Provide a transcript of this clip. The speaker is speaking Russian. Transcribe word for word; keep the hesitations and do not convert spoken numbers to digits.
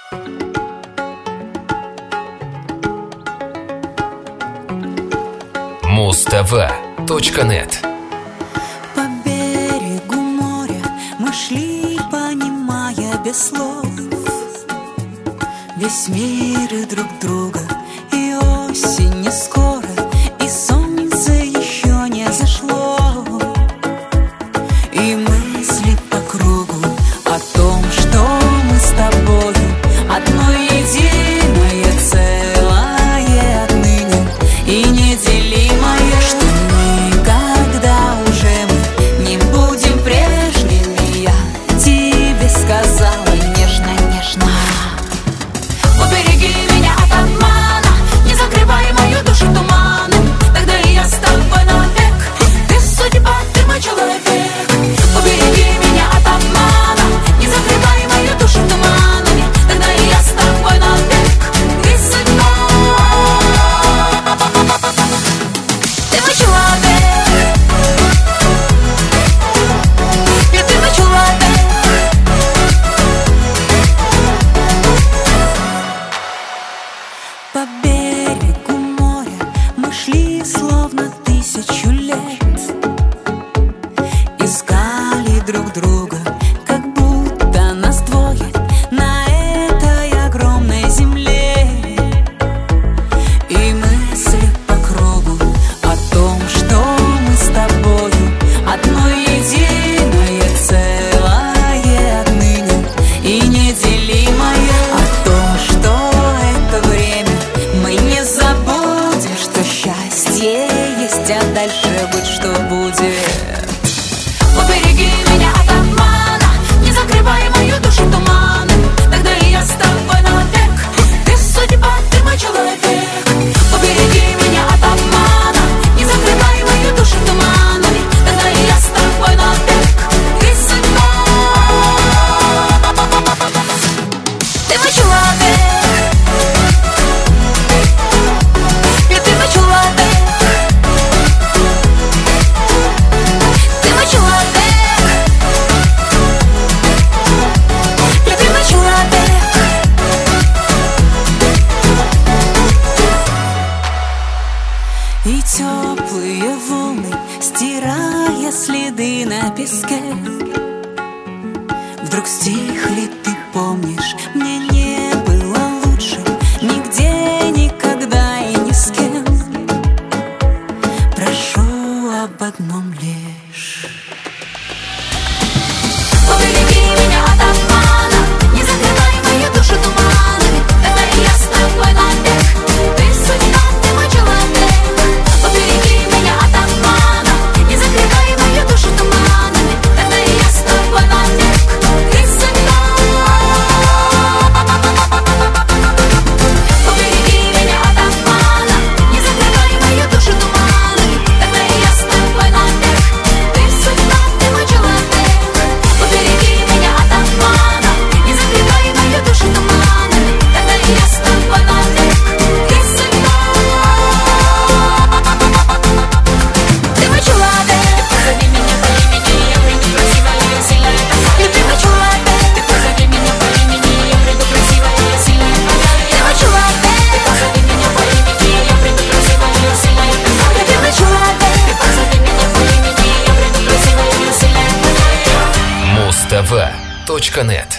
муз тв точка нет. По берегу моря мы шли, понимая без слов весь мир и друг друга, и осень не скоро, и солнце еще не зашло, и мысли по кругу о том, что мы с тобою одно единое целое отныне и неделимое, что никогда уже мы не будем прежними. Я тебе сказала нежно, нежно: убереги меня от обмана, не закрывай мою душу туманом, тогда и я с тобой навек. Ты судьба, ты мой человек. Убереги меня от обмана, не закрывай мою душу туманом, тогда и я с тобой навек. Ты судьба, ты мой человек, и ты мой человек. По берегу моря мы шли словно тысячу лет, искали друг друга, как будто нас двое на этой огромной земле, и мысли по кругу о том, что мы с тобою одно единое целое отныне и неделимое, о том, что это время мы не забудем, что счастье есть, а дальше будь что будет. Убереги меня от обмана, не закрывай мою душу туманом, тогда и я с тобой навек. Ты судьба, ты мой человек. Убереги меня от обмана, не закрывай мою душу туманом, тогда и я с тобой навек. Ты судьба, ты мой человек, и ты мой человек. Ты мой человек, и ты мой человек. И теплые волны, стирая следы на песке, вдруг стихли, ты помнишь, мне не было лучше нигде, никогда и ни с кем. Прошу об одном лишь: убереги меня от обмана, не закрывай мою душу туманами, тогда и я с тобой навек. Ты судьба, ты мой человек. Убереги меня от обмана, не закрывай мою душу туманами, тогда и я с тобой навек. Ты судьба, убереги меня от обмана, не закрывай мою душу туманами, тогда и я с тобой навек. Ты судьба, ты мой человек. Убереги меня от обмана, не закрывай мою душу туманами, тогда и я с тобой навек. Ты судьба, ты мой человек. Позови меня по имени, я приду красивая и сильная. И ты мой человек. Ты позови меня по имени, я приду красивая и сильная. Ты мой человек. Ты позови меня по имени, я приду красивая и сильная. И ты мой человек. Ты позови меня по имени, я приду красивая и сильная. муз тв точка нет.